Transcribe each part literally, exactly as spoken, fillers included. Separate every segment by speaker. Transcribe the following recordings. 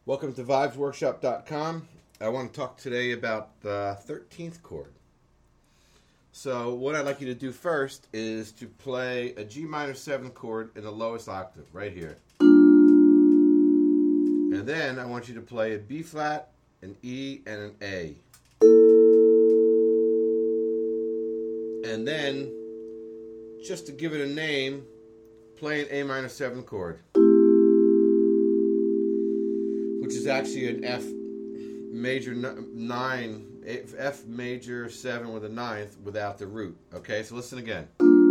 Speaker 1: Welcome to vibes workshop dot com. I want to talk today about the thirteenth chord. So what I'd like you to do first is to play a G minor seven chord in the lowest octave, right here. And then I want you to play a B flat, an E, and an A. And then, just to give it a name, play an A minor seven chord, which is actually an F major nine, F major seven with a ninth without the root. Okay, so listen again.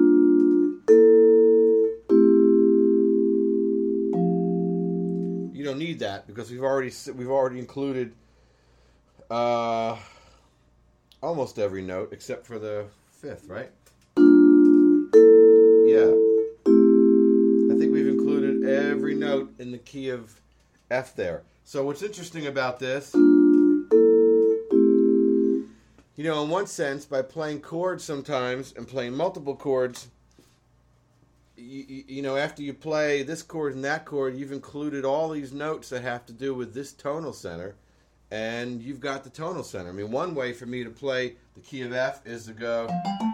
Speaker 1: You don't need that because we've already we've already included uh, almost every note except for the fifth, right? Yeah, I think we've included every note in the key of F there. So what's interesting about this, you know, in one sense, by playing chords sometimes and playing multiple chords, you, you know, after you play this chord and that chord, you've included all these notes that have to do with this tonal center, and you've got the tonal center. I mean, one way for me to play the key of F is to go.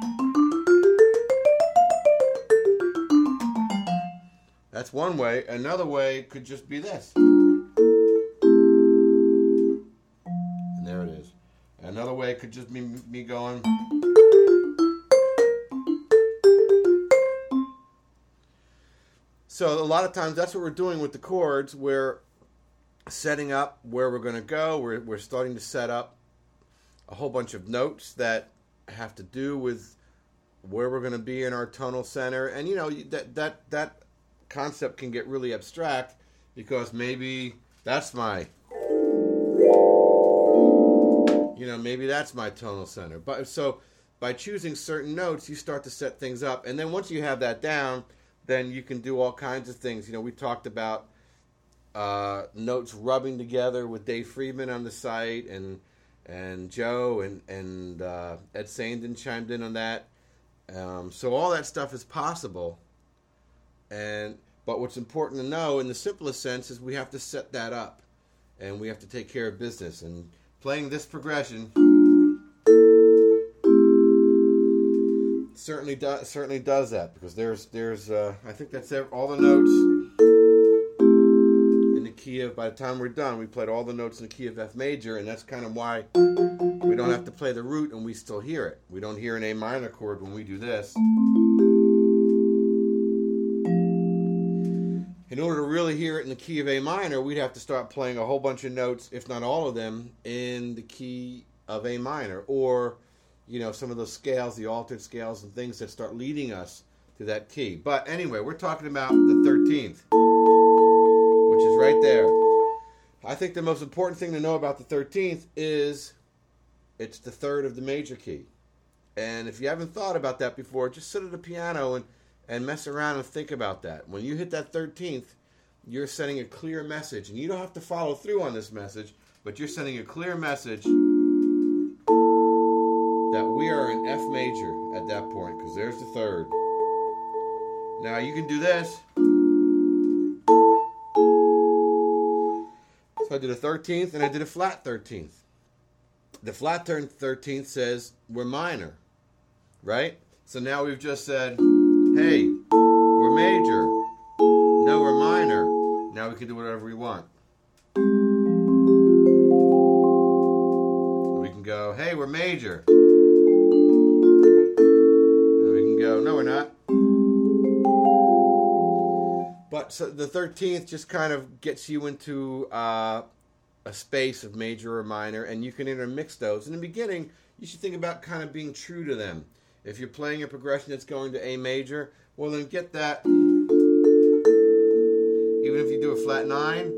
Speaker 1: That's one way. Another way could just be this. There it is. Another way could just be me going. So a lot of times that's what we're doing with the chords. We're setting up where we're going to go. We're, we're starting to set up a whole bunch of notes that have to do with where we're going to be in our tonal center. And you know, that that that concept can get really abstract because maybe that's my You know, maybe that's my tonal center. But so by choosing certain notes, you start to set things up. And then once you have that down, then you can do all kinds of things. You know, we talked about uh, notes rubbing together with Dave Friedman on the site, and and Joe and, and uh, Ed Sandin chimed in on that. Um, so all that stuff is possible. And but what's important to know in the simplest sense is we have to set that up. And we have to take care of business. And playing this progression certainly does certainly does that because there's there's uh, I think that's all the notes in the key of. By the time we're done, we played all the notes in the key of F major, and that's kind of why we don't have to play the root and we still hear it. We don't hear an A minor chord when we do this. In order to really hear it in the key of A minor, we'd have to start playing a whole bunch of notes, if not all of them, in the key of A minor. Or, you know, some of those scales, the altered scales and things that start leading us to that key. But anyway, we're talking about the thirteenth, which is right there. I think the most important thing to know about the thirteenth is it's the third of the major key. And if you haven't thought about that before, just sit at the piano and And mess around and think about that. When you hit that thirteenth, you're sending a clear message. And you don't have to follow through on this message, but you're sending a clear message that we are in F major at that point, because there's the third. Now you can do this. So I did a thirteenth and I did a flat thirteenth. The flat thirteenth says we're minor, right? So now we've just said, hey, we're major. No, we're minor. Now we can do whatever we want. We can go, hey, we're major. And we can go, no, we're not. But so the thirteenth just kind of gets you into uh, a space of major or minor, and you can intermix those. In the beginning, you should think about kind of being true to them. If you're playing a progression that's going to A major, well then get that, even if you do a flat nine.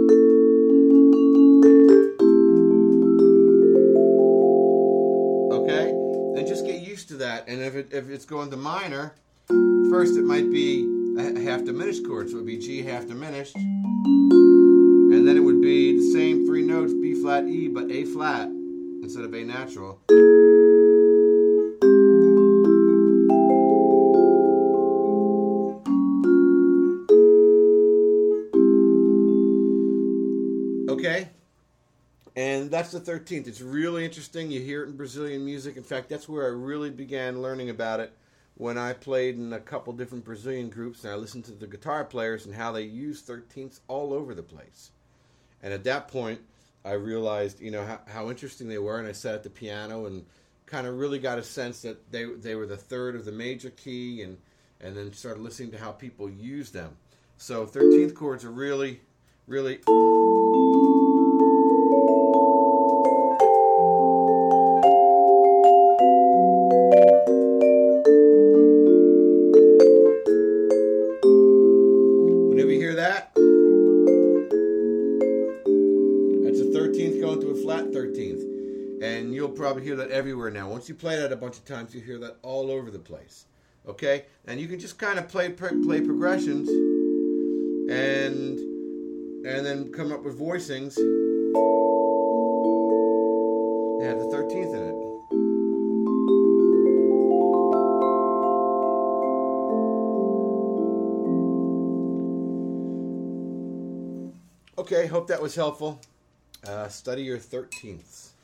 Speaker 1: Okay? And just get used to that. And if, it, if it's going to minor, first it might be a half diminished chord, so it would be G half diminished. And then it would be the same three notes, B flat, E, but A flat instead of A natural. Okay? And that's the thirteenth. It's really interesting. You hear it in Brazilian music. In fact, that's where I really began learning about it when I played in a couple different Brazilian groups and I listened to the guitar players and how they use thirteenths all over the place. And at that point, I realized, you know, how, how interesting they were, and I sat at the piano and kind of really got a sense that they they were the third of the major key, and, and then started listening to how people use them. So thirteenth chords are really, really... Whenever you hear that, that's a thirteenth going to a flat thirteenth. And you'll probably hear that everywhere now. Once you play that a bunch of times, you hear that all over the place. Okay? And you can just kind of play play progressions and and then come up with voicings that have the thirteenth in it. Okay, hope that was helpful. Uh, study your thirteenths.